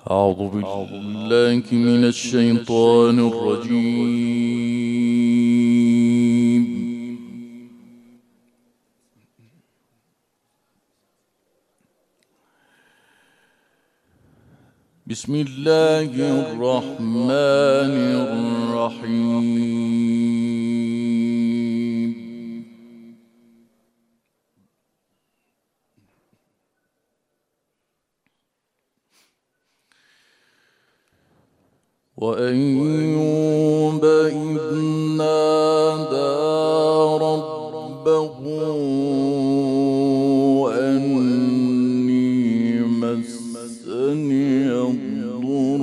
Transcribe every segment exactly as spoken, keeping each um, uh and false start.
أعوذ بالله من الشيطان الرجيم. بسم الله الرحمن الرحيم. وأيوب إذ نادى ربه أني مسني الضر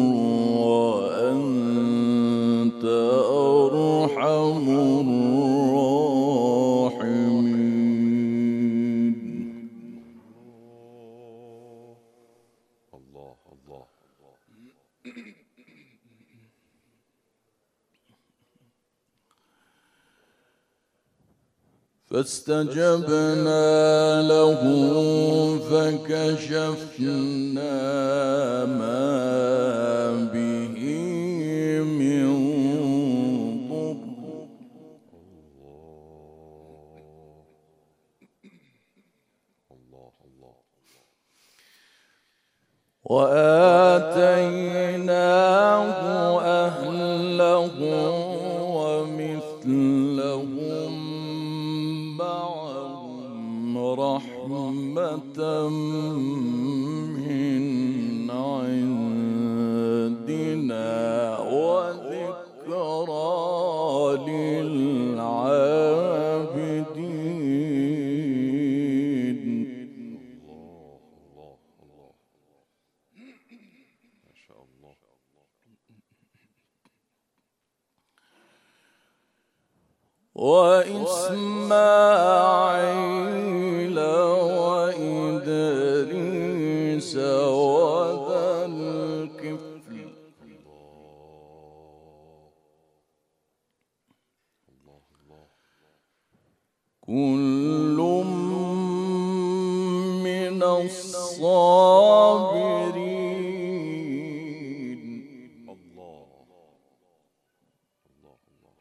وأنت أرحم الراحمين. الله الله. فاستجبنا له فكشفنا ما به من ضر وآتيناه أهله ومثلهم معهم رحمة من عندنا وذكرى للعابدين. ما شاء الله. وإسماعيل وإدريس وذا الكفل كل من الصابرين. الله الله الله.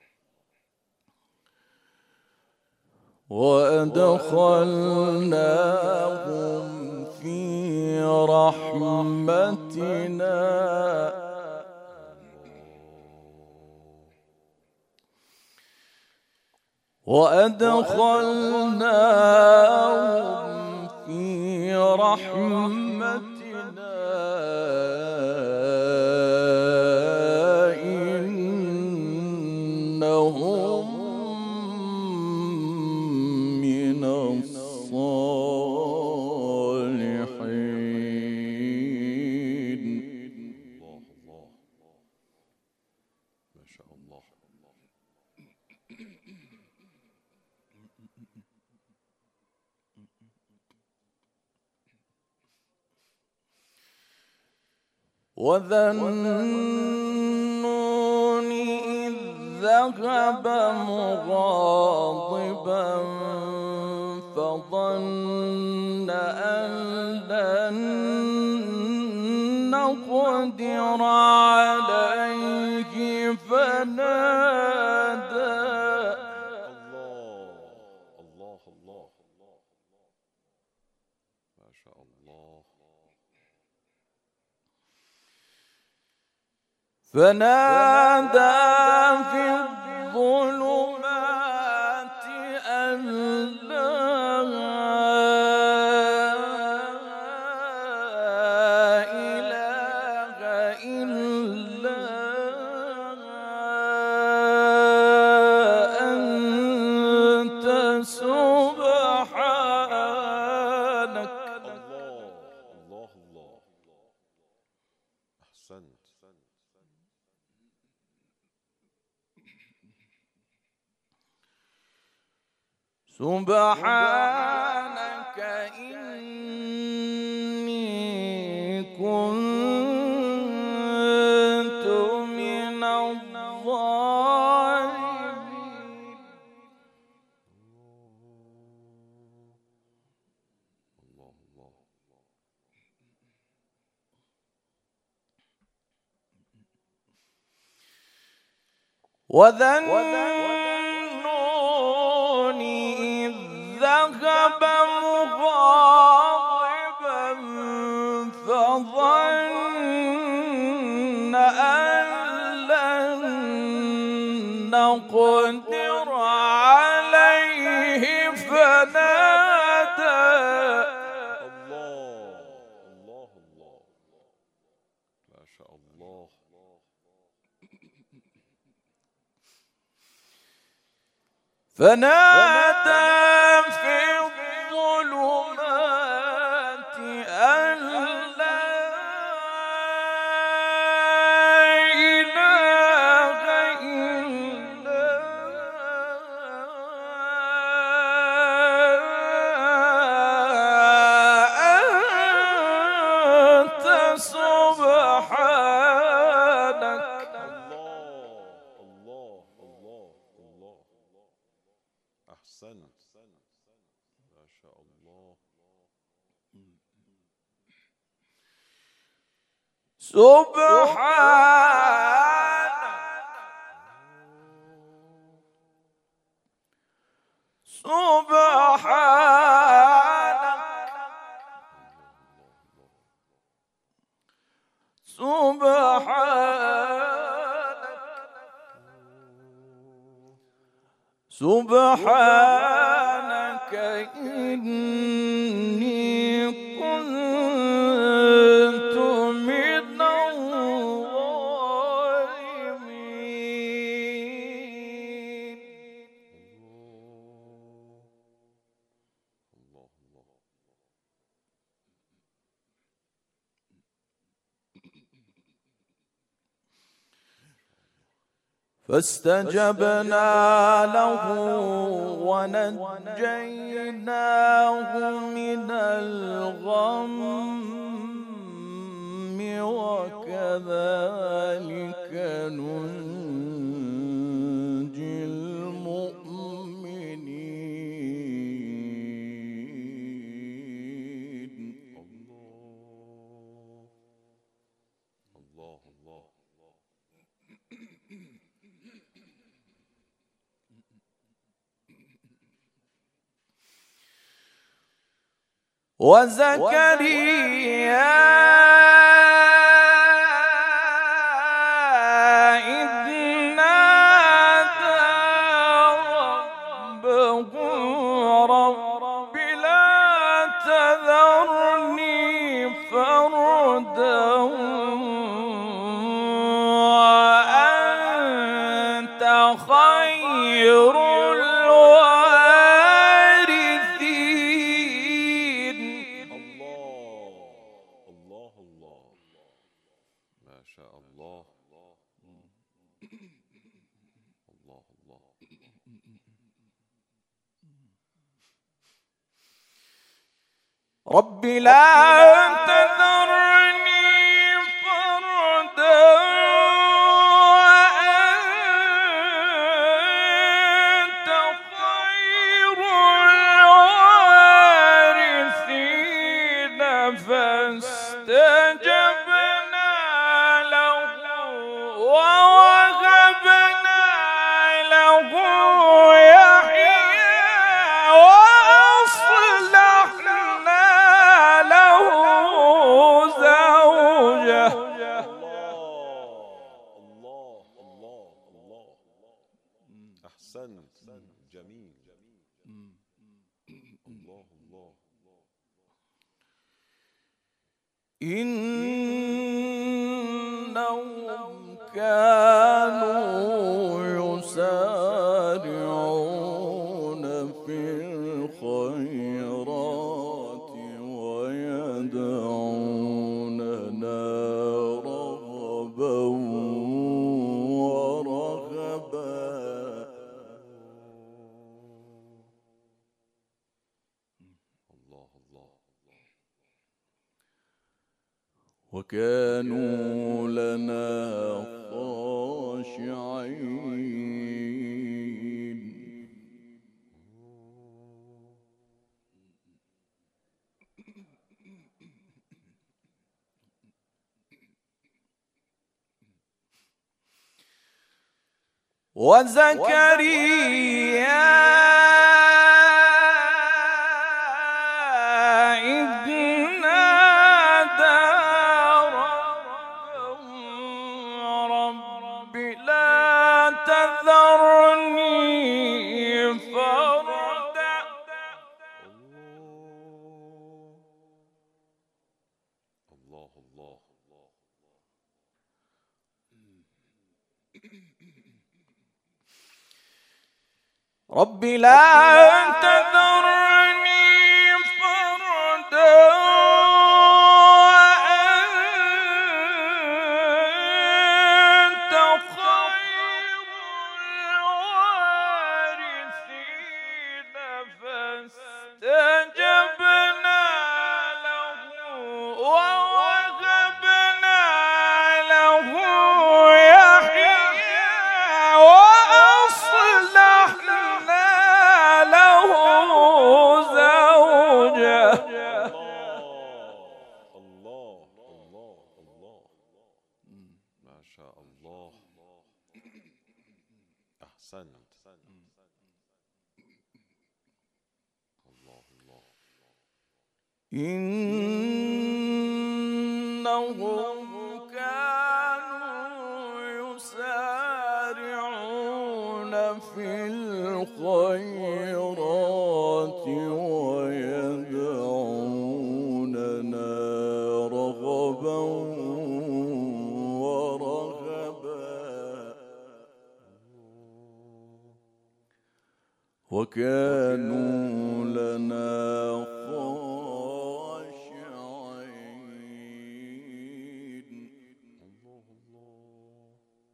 وأدخلناهم في رحمتنا وأدخلناهم في رحمتنا إنهم من الصالحين. الله الله. ما شاء الله. وذا النون إذ ذهب مغاضبا فظن أن لن نقدر عليه فنادى. الله الله الله. ما شاء الله. فنادى في الظلمات أن لا إله إلا أنت سبحانك. الله الله الله. أحسنت. سبحانك إني كنت من الظالمين. الله الله. وذا النون إذ ذهب مغاضبا فظن أن لن نقدر عليه فنادى الله الله الله ما شاء الله فنادى في الظلمات أن لا إله إلا أنت سبحانك. الله الله الله أحسنت ما شاء الله. سبحانك سبحانك سبحانك سبحانك إني كنت من الظالمين. الله الله فاستجبنا له ونجيناه من الغم وكذلك ننجي المؤمنين. الله الله وزكريا إذ نادى ربه رب لا تذرني فردا وأنت خير الوارثين. الله الله ما شاء الله. الله الله رب لا تذرني فردا وأنت خير الوارثين. فاستجبنا له ووهبنا له يحيى وأصلحنا له زوجه. الله الله الله أحسنت جميل. الله الله إنهم كانوا يسارعون في الخيرات ويدعوننا رغبا ورهبا الله الله وكانوا لنا خاشعين. وزكريا إذ نادى ربه رب لا تذرني فردا. الله الله الله. رب لا تذرني فردا وأنت خير الوارثين فاستجبنا له ووهبنا له يحيى وأصلحنا له زوجه. الله الله الله. ما شاء الله. أحسنت. الله الله. إنهم كانوا يسارعون في الخيرات ويدعوننا رغبا ورهبا وكانوا لنا خاشعين. الله الله.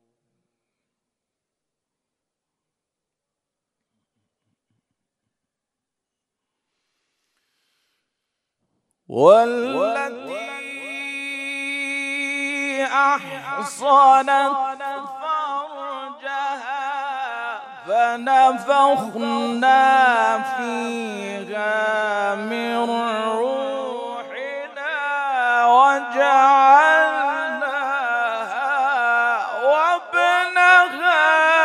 والتي أحصنت فرجها فنفخنا فيها من روحنا وجعلناها وابنها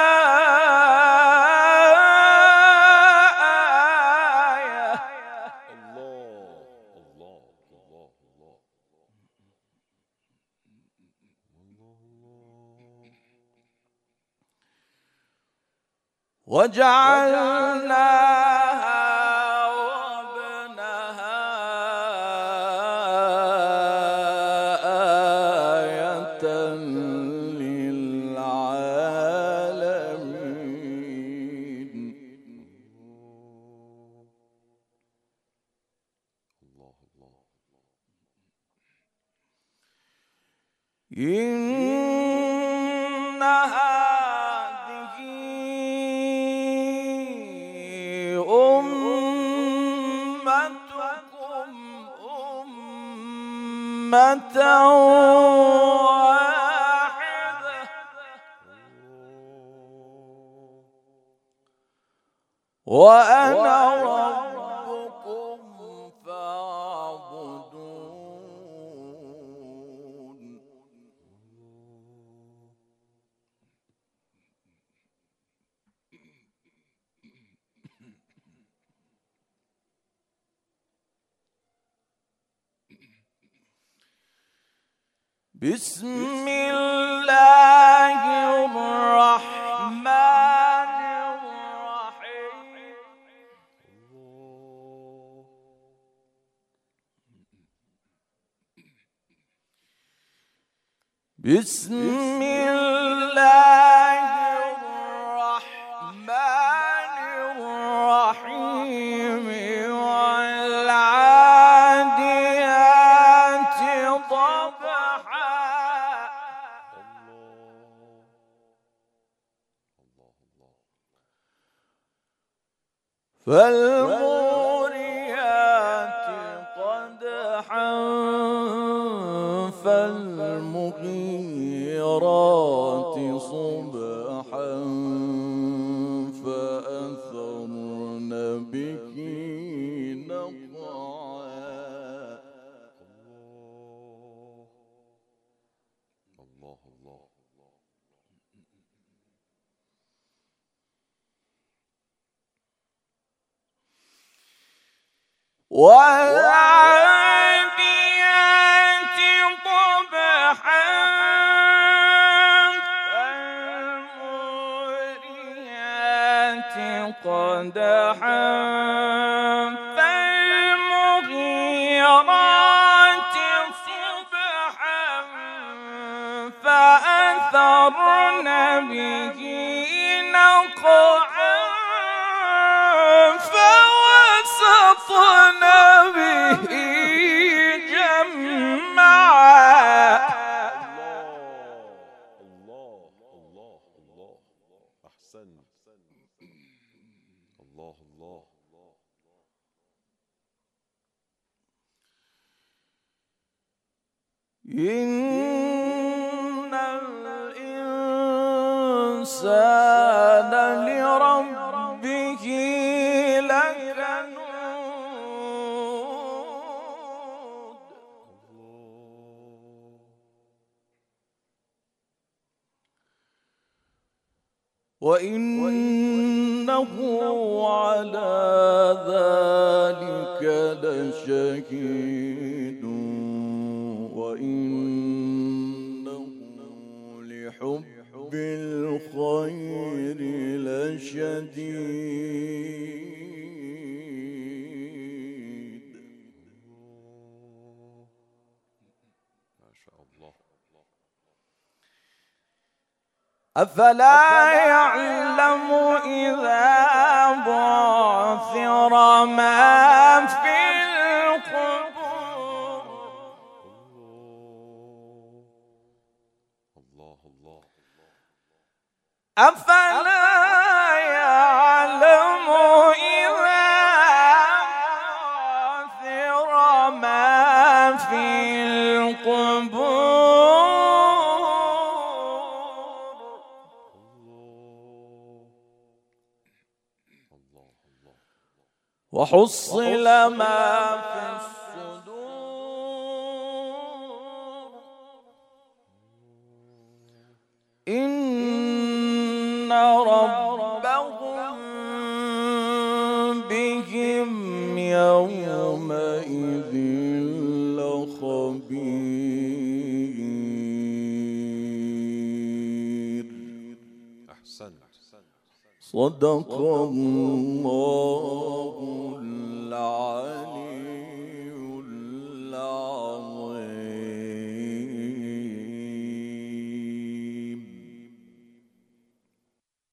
آية. الله الله الله الله. وجعلناها وابنها آية للعالمين. الله الله. إن هذه أمتكم أمة واحدة وأنا ربكم فاعبدون. بسم الله الرحمن الرحيم. بسم الله الرحمن الرحيم. والعاديات ضبحا فالموريات قدحا فالمغيرات صبحا فأثرن به نقعا. الله الله. والعاديات ضبحا فالموريات قدحا فالمغيرات صبحا فأثرن به نقعا فوسطن به جمعا. الله الله الله أحسنت. الله الله إن الإنسان لربه لكنود وإنه على ذلك لشهيد وإنه لحب الخير لشديد. ما شاء الله. أفلا يعلم إذا بعثر ما في القبور. الله الله أفلا يعلم إذا بعثر ما في القبور وحصل ما في الصدور إن ربهم بهم يومئذ لخبير. أحسنت. صدق الله العلي